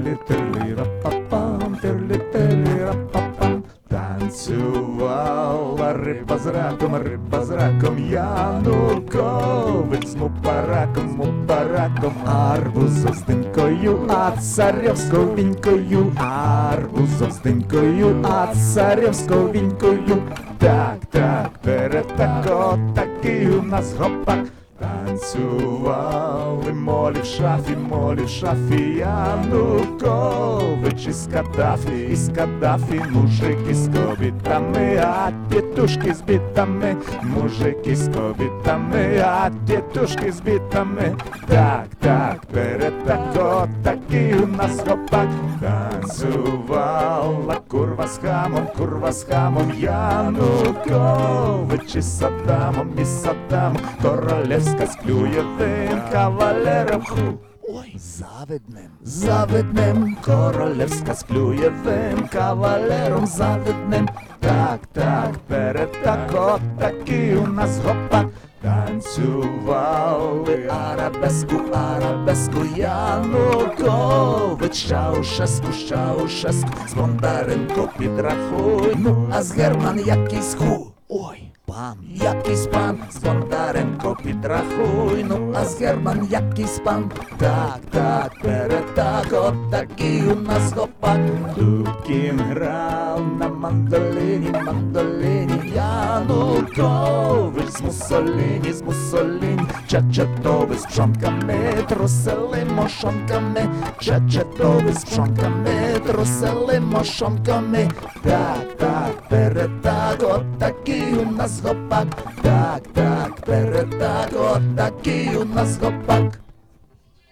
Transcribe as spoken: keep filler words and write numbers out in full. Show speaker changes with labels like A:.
A: терлі-терлі-ра-па-пам, терлі-терлі-ра-па-пам. Танцювала риба з раком, риба з раком, Янукович з мупараком, мупараком, арбузом з динькою, а царем з ковінькою, арбузом з динькою, а царем з ковінькою. Так, так, перетак, отакий у нас гопак. Танцювали молі в шафі, молі в шафі, Янукович із Каддафі, із Каддафі, мужики з кобітами, а тітушки з бітами, мужики з кобітами, а тітушки з бітами. Так, так, перетак, отакий у нас хопак. Танцювала курва з хамом, курва з хамом, Янукович із Саддамом, із Саддамом, королевська з клюєвим кавалером. Ой, завидним, завидним, королевська з клюєвим кавалером завидним. Так, так, перетак, отакий у нас гопак. Танцювали арабеску, арабеску, Янукович, Чаушеску, Чаушеску, з Бондаренко підрахуй, ну а з Герман якийсь ху. Ой, пан, якийсь пан, з Бондаренко підрахуй, ну а з Герман якийсь пан. Так, так, перетак, отакий у нас гопак. Дудкін грав на мандолині, мандолині, Янукович з Муссоліні, з Муссоліні, чачетови з пшонками, трусили мошонками, чачетови з пшонками, трусили мошонками. Так, так, перетак, отакий у нас гопак. Так, так, перетак, отакий у нас гопак.